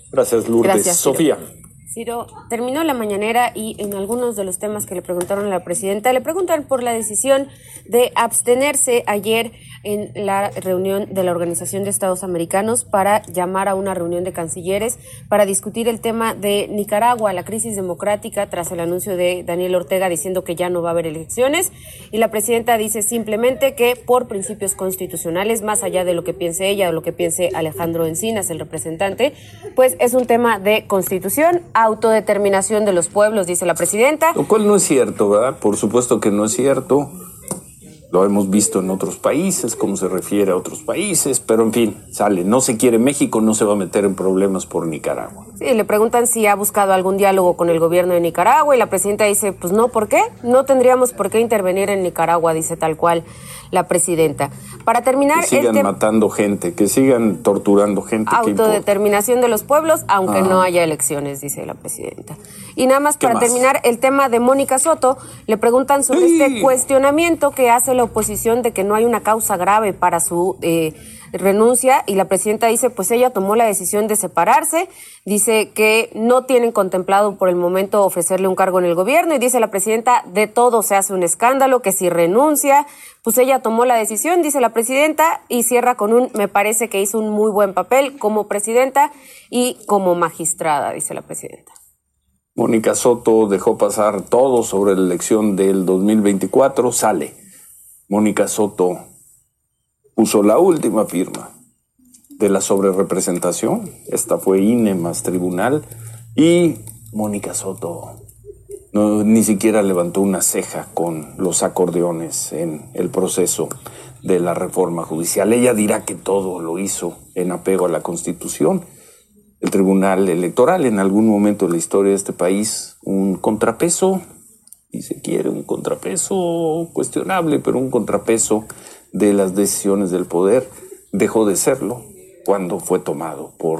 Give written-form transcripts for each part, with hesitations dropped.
Gracias, Lourdes. Gracias, Ciro. Sofía. Ciro, terminó la mañanera y en algunos de los temas que le preguntaron a la presidenta, le preguntan por la decisión de abstenerse ayer en la reunión de la Organización de Estados Americanos para llamar a una reunión de cancilleres para discutir el tema de Nicaragua, la crisis democrática tras el anuncio de Daniel Ortega diciendo que ya no va a haber elecciones. Y la presidenta dice simplemente que por principios constitucionales, más allá de lo que piense ella o lo que piense Alejandro Encinas, el representante, pues es un tema de constitución, autodeterminación de los pueblos, dice la presidenta. Lo cual no es cierto, ¿verdad? Por supuesto que no es cierto. Lo hemos visto en otros países, cómo se refiere a otros países, pero en fin, sale. No se quiere México, no se va a meter en problemas por Nicaragua. Sí, le preguntan si ha buscado algún diálogo con el gobierno de Nicaragua y la presidenta dice, pues no, ¿por qué? No tendríamos por qué intervenir en Nicaragua, dice tal cual la presidenta. Para terminar... Que sigan matando gente, que sigan torturando gente. Autodeterminación de los pueblos, aunque no haya elecciones, dice la presidenta. Y nada más para terminar, el tema de Mónica Soto, le preguntan sobre este cuestionamiento que hace la oposición de que no hay una causa grave para su renuncia, y la presidenta dice, pues ella tomó la decisión de separarse, dice que no tienen contemplado por el momento ofrecerle un cargo en el gobierno, y dice la presidenta, de todo se hace un escándalo, que si renuncia, pues ella tomó la decisión, dice la presidenta, y cierra con me parece que hizo un muy buen papel como presidenta y como magistrada, dice la presidenta. Mónica Soto dejó pasar todo sobre la elección del 2024, sale. Mónica Soto puso la última firma de la sobrerepresentación. Esta fue INE más tribunal. Y Mónica Soto ni siquiera levantó una ceja con los acordeones en el proceso de la reforma judicial. Ella dirá que todo lo hizo en apego a la Constitución. El Tribunal Electoral, en algún momento de la historia de este país, un contrapeso, y se quiere un contrapeso cuestionable, pero un contrapeso de las decisiones del poder, dejó de serlo cuando fue tomado por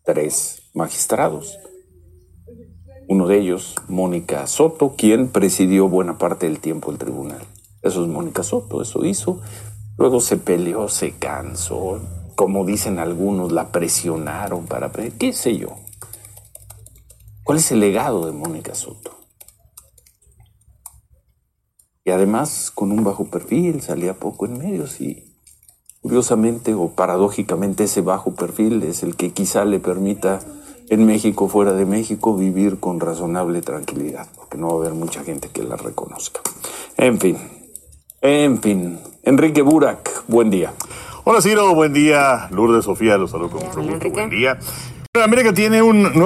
3 magistrados. Uno de ellos, Mónica Soto, quien presidió buena parte del tiempo el tribunal. Eso es Mónica Soto, eso hizo. Luego se peleó, se cansó, como dicen algunos, la presionaron para... ¿Qué sé yo? ¿Cuál es el legado de Mónica Soto? Y además, con un bajo perfil, salía poco en medios y, curiosamente o paradójicamente, ese bajo perfil es el que quizá le permita en México, fuera de México, vivir con razonable tranquilidad, porque no va a haber mucha gente que la reconozca. En fin. Enrique Burak, buen día. Hola Ciro, buen día. Lourdes, Sofía, los saludo con mucho gusto. Buen día. América tiene un nuevo